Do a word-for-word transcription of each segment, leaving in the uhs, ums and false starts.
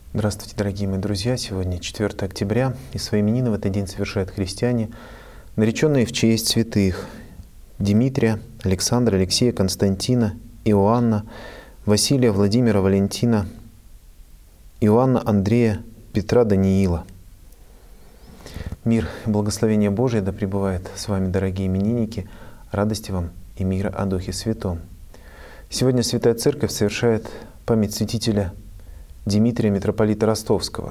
Здравствуйте, дорогие мои друзья! Сегодня четвёртое октября, и свои именины в этот день совершают христиане, нареченные в честь святых Димитрия, Александра, Алексея, Константина, Иоанна, Василия, Владимира, Валентина, Иоанна, Андрея, Петра, Даниила. Мир и благословение Божие да пребывает с вами, дорогие именинники, радости вам и мира о Духе Святом. Сегодня Святая Церковь совершает память святителя Димитрия, митрополита Ростовского.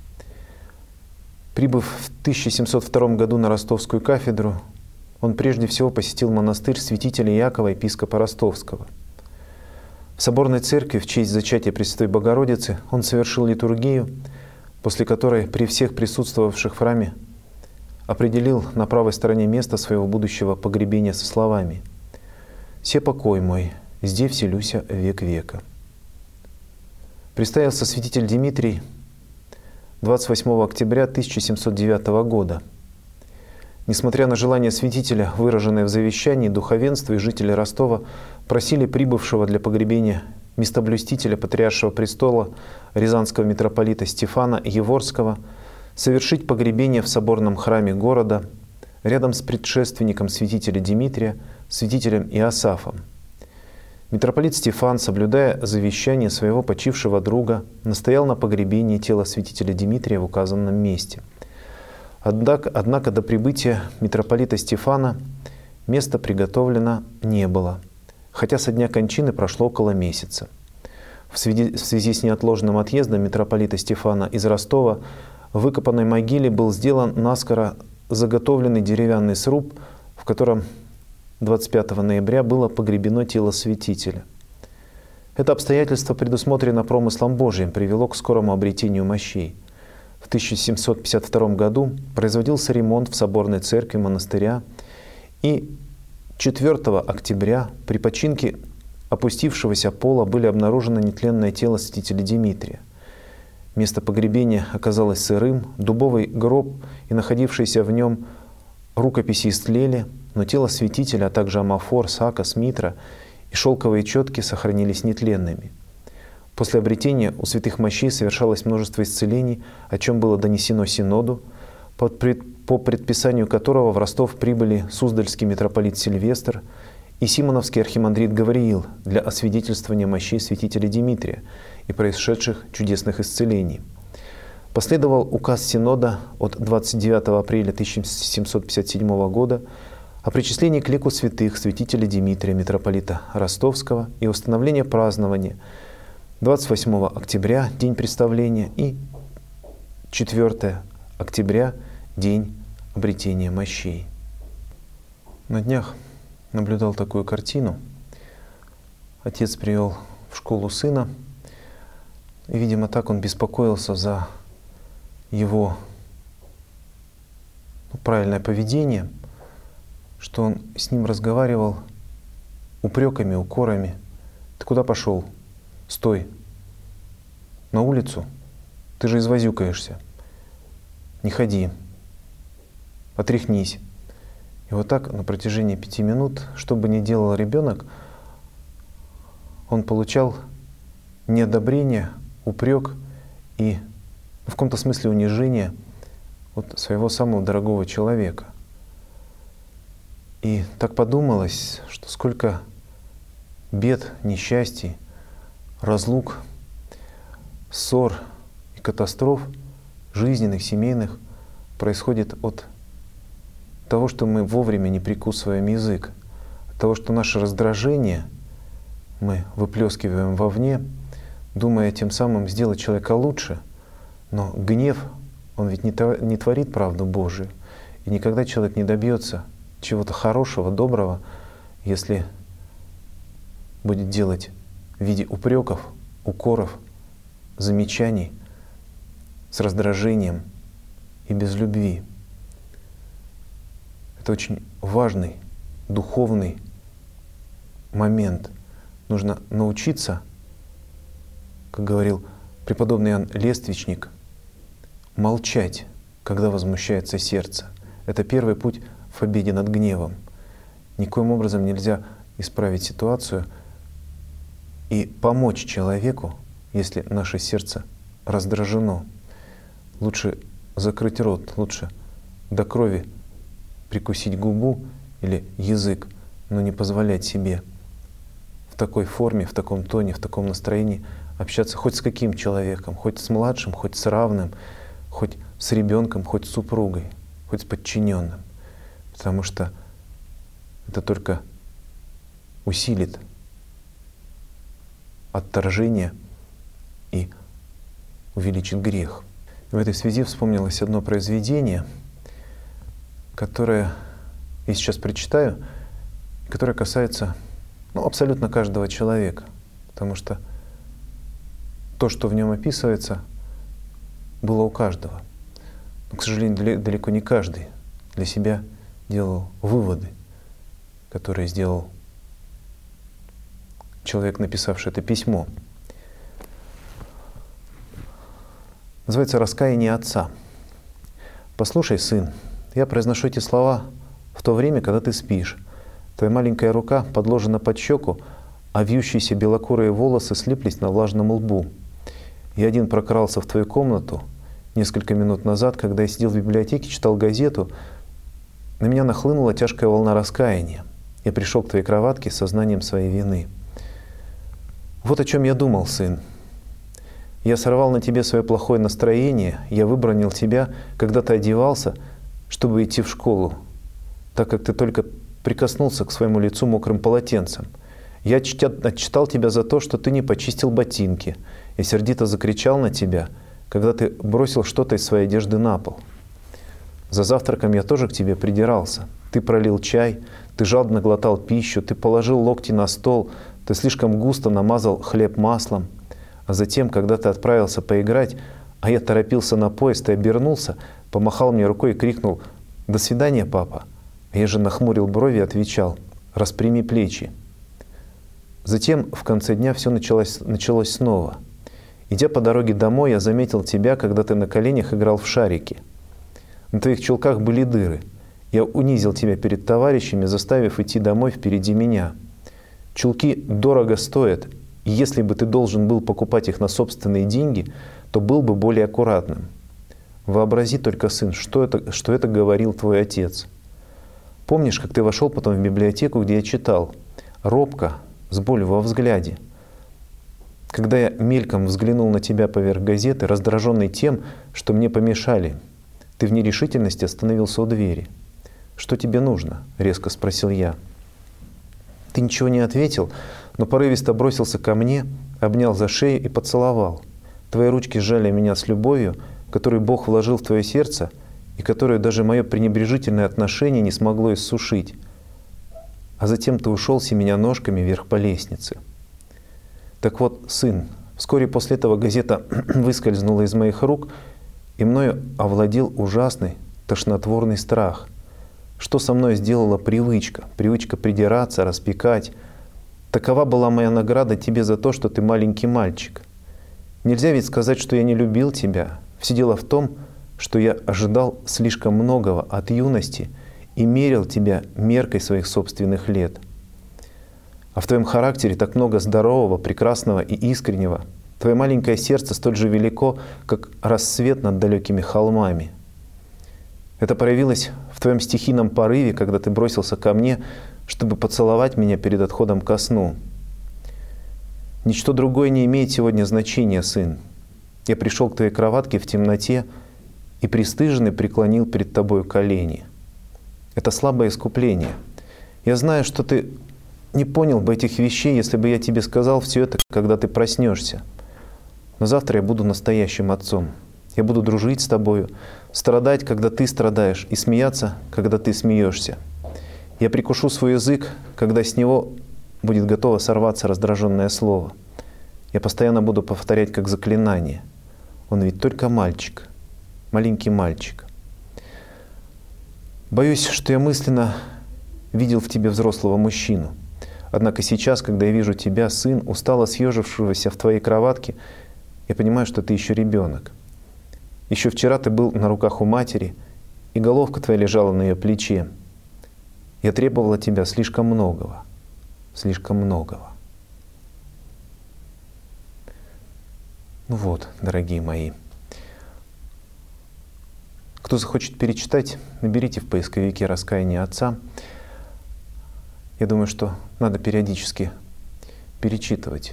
Прибыв в тысяча семьсот втором году на Ростовскую кафедру, он прежде всего посетил монастырь святителя Иакова, епископа Ростовского. В соборной церкви в честь зачатия Пресвятой Богородицы он совершил литургию, после которой при всех присутствовавших в храме определил на правой стороне место своего будущего погребения со словами: «Се покой мой, здесь вселюся век века». Представился святитель Димитрий двадцать восьмого октября тысяча семьсот девятого года. Несмотря на желание святителя, выраженное в завещании, духовенство и жители Ростова просили прибывшего для погребения местоблюстителя Патриаршего престола рязанского митрополита Стефана Еворского совершить погребение в соборном храме города рядом с предшественником святителя Димитрия, святителем Иосафом. Митрополит Стефан, соблюдая завещание своего почившего друга, настоял на погребении тела святителя Димитрия в указанном месте. Однако, однако до прибытия митрополита Стефана место приготовлено не было, хотя со дня кончины прошло около месяца. В связи, в связи с неотложным отъездом митрополита Стефана из Ростова в выкопанной могиле был сделан наскоро заготовленный деревянный сруб, в котором двадцать пятого ноября было погребено тело святителя. Это обстоятельство, предусмотрено промыслом Божиим, привело к скорому обретению мощей. В тысяча семьсот пятьдесят втором году производился ремонт в соборной церкви монастыря, и четвёртого октября при починке опустившегося пола были обнаружено нетленное тело святителя Димитрия. Место погребения оказалось сырым, дубовый гроб и находившиеся в нем рукописи истлели, но тело святителя, а также амафор, сакос, митра и шелковые четки сохранились нетленными. После обретения у святых мощей совершалось множество исцелений, о чем было донесено Синоду, по предписанию которого в Ростов прибыли Суздальский митрополит Сильвестр и Симоновский архимандрит Гавриил для освидетельствования мощей святителя Димитрия и происшедших чудесных исцелений. Последовал указ Синода от двадцать девятого апреля тысяча семьсот пятьдесят седьмого года о причислении к лику святых святителя Димитрия, митрополита Ростовского, и установление празднования двадцать восьмого октября, день представления, и четвёртого октября, день обретения мощей. На днях наблюдал такую картину. Отец привел в школу сына, и, видимо, так он беспокоился за его ну, правильное поведение, что он с ним разговаривал упреками, укорами. «Ты куда пошел? Стой! На улицу? Ты же извозюкаешься. Не ходи. Отряхнись». И вот так на протяжении пяти минут, что бы ни делал ребенок, он получал неодобрение, упрек и в каком-то смысле унижение от своего самого дорогого человека. И так подумалось, что сколько бед, несчастий, разлук, ссор и катастроф жизненных, семейных происходит от того, что мы вовремя не прикусываем язык, от того, что наше раздражение мы выплескиваем вовне, думая тем самым сделать человека лучше. Но гнев, он ведь не творит правду Божию. И никогда человек не добьется чего-то хорошего, доброго, если будет делать в виде упреков, укоров, замечаний с раздражением и без любви. Это очень важный духовный момент. Нужно научиться, как говорил преподобный Иоанн Лествичник, молчать, когда возмущается сердце. Это первый путь в победе над гневом. Никоим образом нельзя исправить ситуацию и помочь человеку, если наше сердце раздражено. Лучше закрыть рот, лучше до крови прикусить губу или язык, но не позволять себе в такой форме, в таком тоне, в таком настроении общаться хоть с каким человеком, хоть с младшим, хоть с равным, хоть с ребенком, хоть с супругой, хоть с подчиненным. Потому что это только усилит отторжение и увеличит грех. В этой связи вспомнилось одно произведение, которое я сейчас прочитаю, которое касается ну, абсолютно каждого человека, потому что то, что в нем описывается, было у каждого. Но, к сожалению, далеко не каждый для себя делал выводы, которые сделал человек, написавший это письмо. Называется «Раскаяние отца». «Послушай, сын, я произношу эти слова в то время, когда ты спишь. Твоя маленькая рука подложена под щеку, а вьющиеся белокурые волосы слиплись на влажном лбу. Я один прокрался в твою комнату несколько минут назад, когда я сидел в библиотеке, читал газету. На меня нахлынула тяжкая волна раскаяния. Я пришел к твоей кроватке с сознанием своей вины. Вот о чем я думал, сын. Я сорвал на тебе свое плохое настроение, я выбронил тебя, когда ты одевался, чтобы идти в школу, так как ты только прикоснулся к своему лицу мокрым полотенцем. Я отчитал тебя за то, что ты не почистил ботинки, и сердито закричал на тебя, когда ты бросил что-то из своей одежды на пол. За завтраком я тоже к тебе придирался. Ты пролил чай, ты жадно глотал пищу, ты положил локти на стол, ты слишком густо намазал хлеб маслом. А затем, когда ты отправился поиграть, а я торопился на поезд, ты обернулся, помахал мне рукой и крикнул: «До свидания, папа!» А я же нахмурил брови и отвечал: «Распрями плечи». Затем в конце дня все началось, началось снова. Идя по дороге домой, я заметил тебя, когда ты на коленях играл в шарики. На твоих чулках были дыры. Я унизил тебя перед товарищами, заставив идти домой впереди меня. Чулки дорого стоят, и если бы ты должен был покупать их на собственные деньги, то был бы более аккуратным. Вообрази только, сын, что это, что это говорил твой отец. Помнишь, как ты вошел потом в библиотеку, где я читал, робко, с болью во взгляде? Когда я мельком взглянул на тебя поверх газеты, раздраженный тем, что мне помешали, ты в нерешительности остановился у двери. «Что тебе нужно?» — резко спросил я. Ты ничего не ответил, но порывисто бросился ко мне, обнял за шею и поцеловал. Твои ручки сжали меня с любовью, которую Бог вложил в твое сердце и которую даже мое пренебрежительное отношение не смогло иссушить. А затем ты ушел, семеня ножками вверх по лестнице. Так вот, сын, вскоре после этого газета выскользнула из моих рук, и мною овладел ужасный, тошнотворный страх. Что со мной сделала привычка? Привычка придираться, распекать. Такова была моя награда тебе за то, что ты маленький мальчик. Нельзя ведь сказать, что я не любил тебя. Все дело в том, что я ожидал слишком многого от юности и мерил тебя меркой своих собственных лет. А в твоем характере так много здорового, прекрасного и искреннего. Твое маленькое сердце столь же велико, как рассвет над далекими холмами. Это проявилось в твоем стихийном порыве, когда ты бросился ко мне, чтобы поцеловать меня перед отходом ко сну. Ничто другое не имеет сегодня значения, сын. Я пришел к твоей кроватке в темноте и пристыженный преклонил перед тобою колени. Это слабое искупление. Я знаю, что ты не понял бы этих вещей, если бы я тебе сказал все это, когда ты проснешься. Но завтра я буду настоящим отцом. Я буду дружить с тобою, страдать, когда ты страдаешь, и смеяться, когда ты смеешься. Я прикушу свой язык, когда с него будет готово сорваться раздраженное слово. Я постоянно буду повторять как заклинание. Он ведь только мальчик, маленький мальчик. Боюсь, что я мысленно видел в тебе взрослого мужчину. Однако сейчас, когда я вижу тебя, сын, устало съежившегося в твоей кроватке, я понимаю, что ты еще ребенок. Еще вчера ты был на руках у матери, и головка твоя лежала на ее плече. Я требовал от тебя слишком многого, слишком многого. Ну вот, дорогие мои, кто захочет перечитать, наберите в поисковике «Раскаяние Отца». Я думаю, что надо периодически перечитывать.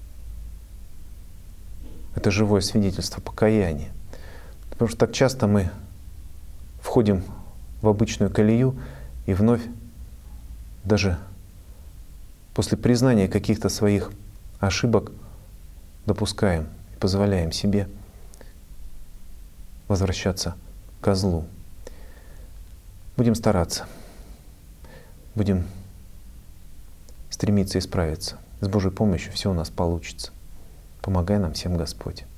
Это живое свидетельство покаяния. Потому что так часто мы входим в обычную колею и вновь, даже после признания каких-то своих ошибок, допускаем и позволяем себе возвращаться к козлу. Будем стараться, будем стремиться исправиться. С Божьей помощью все у нас получится. Помогай нам всем, Господь.